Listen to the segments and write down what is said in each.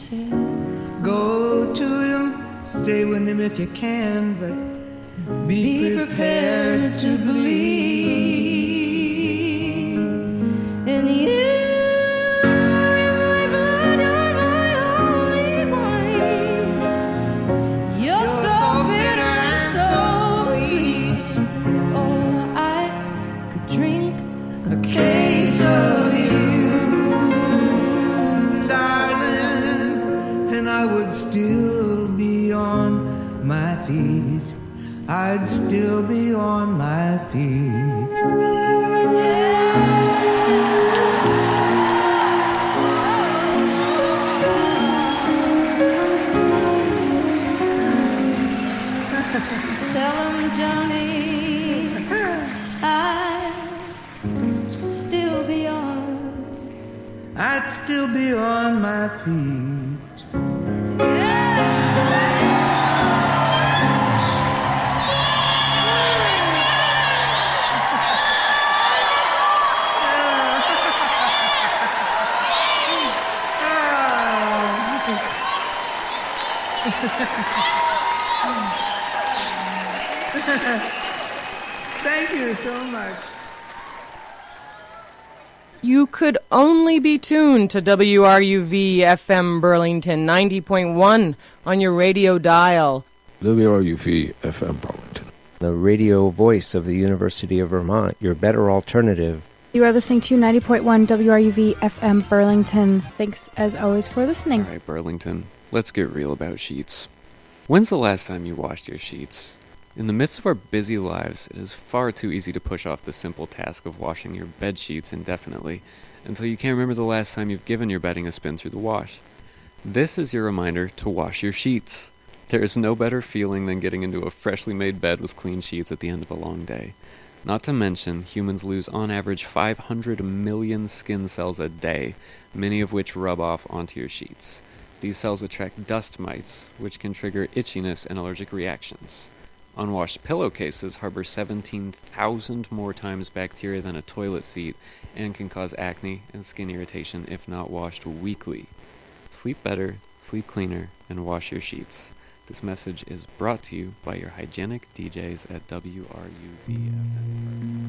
said, go to him, stay with him if you can, but be prepared to believe in you. Still be on my feet. I'd still be on my feet. Tell him, Johnny, I'd still be on my feet. Thank you so much. You could only be tuned to WRUV FM Burlington 90.1 on your radio dial. WRUV FM Burlington, the radio voice of the University of Vermont, your better alternative. You are listening to 90.1 WRUV FM Burlington. Thanks, as always, for listening. All right, Burlington, let's get real about sheets. When's the last time you washed your sheets? In the midst of our busy lives, it is far too easy to push off the simple task of washing your bed sheets indefinitely until you can't remember the last time you've given your bedding a spin through the wash. This is your reminder to wash your sheets. There is no better feeling than getting into a freshly made bed with clean sheets at the end of a long day. Not to mention, humans lose on average 500 million skin cells a day, many of which rub off onto your sheets. These cells attract dust mites, which can trigger itchiness and allergic reactions. Unwashed pillowcases harbor 17,000 more times bacteria than a toilet seat and can cause acne and skin irritation if not washed weekly. Sleep better, sleep cleaner, and wash your sheets. This message is brought to you by your hygienic DJs at WRUV FM.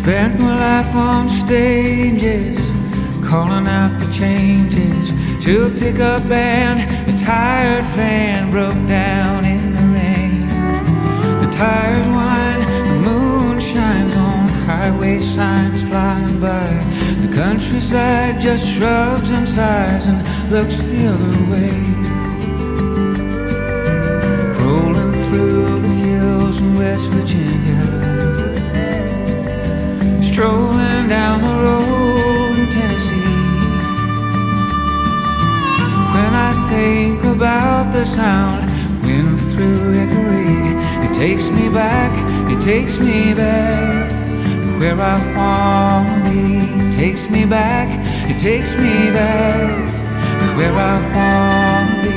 Spent my life on stages, calling out the changes to a pickup band. A tired van broke down in the rain. The tires whine, the moon shines on highway signs flying by. The countryside just shrugs and sighs and looks the other way. Rolling through the hills in West Virginia, strolling down the road in Tennessee. When I think about the sound of wind through Hickory, it takes me back to where I wanna be. It takes me back to where I wanna be.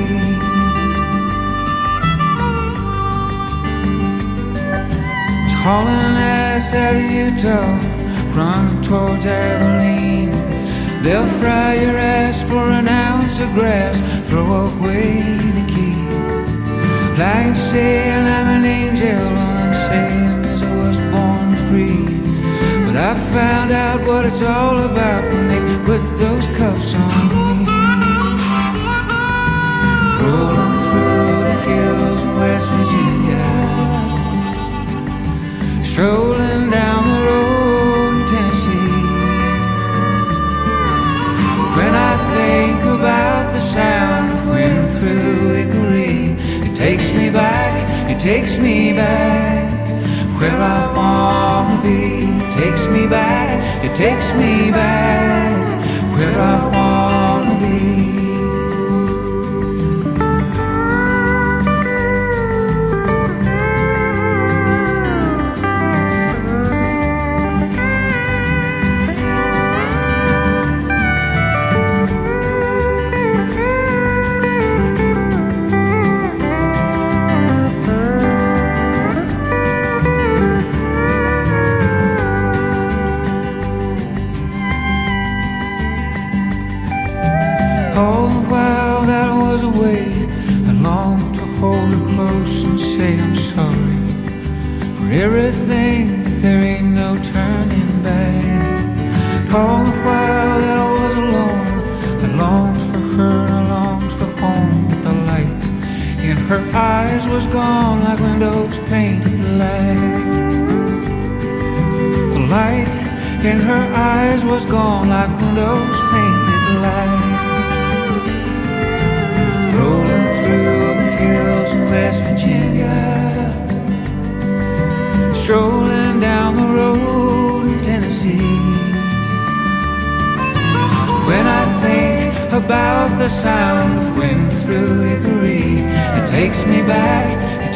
It's hauling ass out of Utah, running towards Abilene. They'll fry your ass for an ounce of grass, throw away the key. Like saying I'm an angel, all I'm saying is I was born free. But I found out what it's all about when they put those cuffs on me. Rolling through the hills of West Virginia, strolling down the road in Tennessee. When I think about the sound of wind through Hickory, it takes me back where I wanna be. It takes me back where I wanna be. All the while that I was away, I longed to hold her close and say I'm sorry for everything, but there ain't no turning back. All the while that I was alone, I longed for her, I longed for home. But the light in her eyes was gone like windows painted black. The light in her eyes was gone like windows painted black. Rolling through the hills in West Virginia, strolling down the road in Tennessee. When I think about the sound of wind through Hickory, it takes me back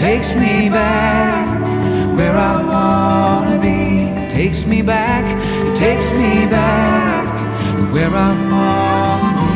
where I wanna be. It takes me back where I wanna be.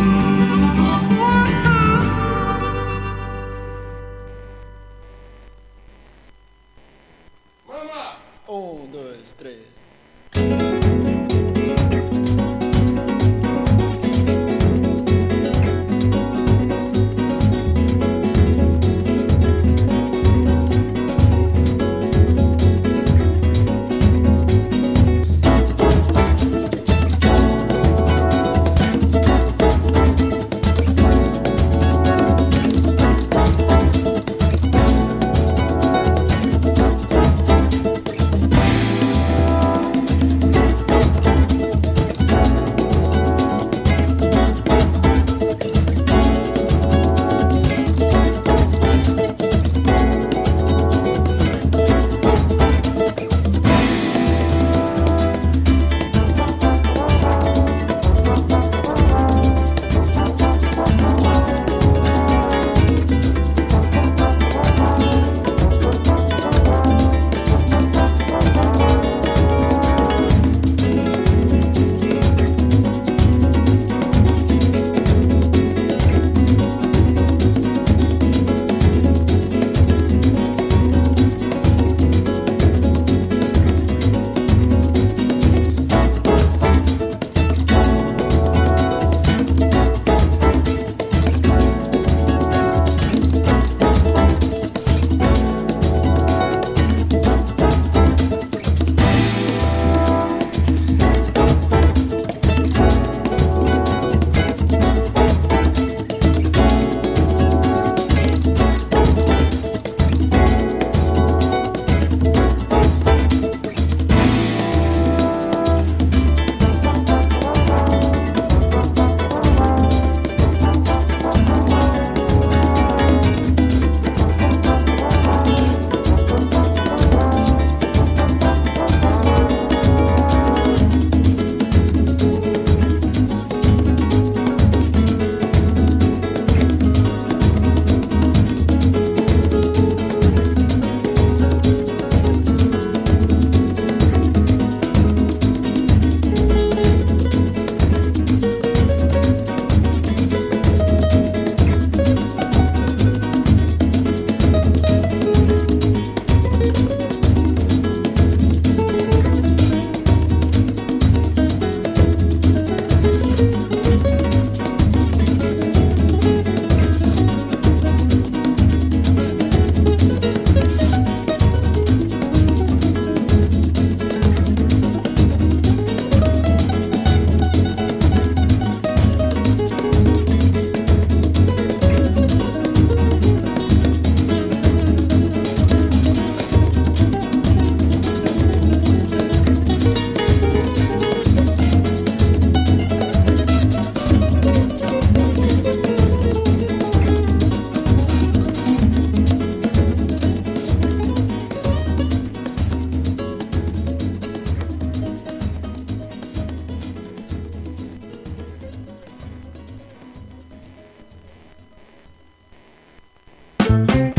Thank you.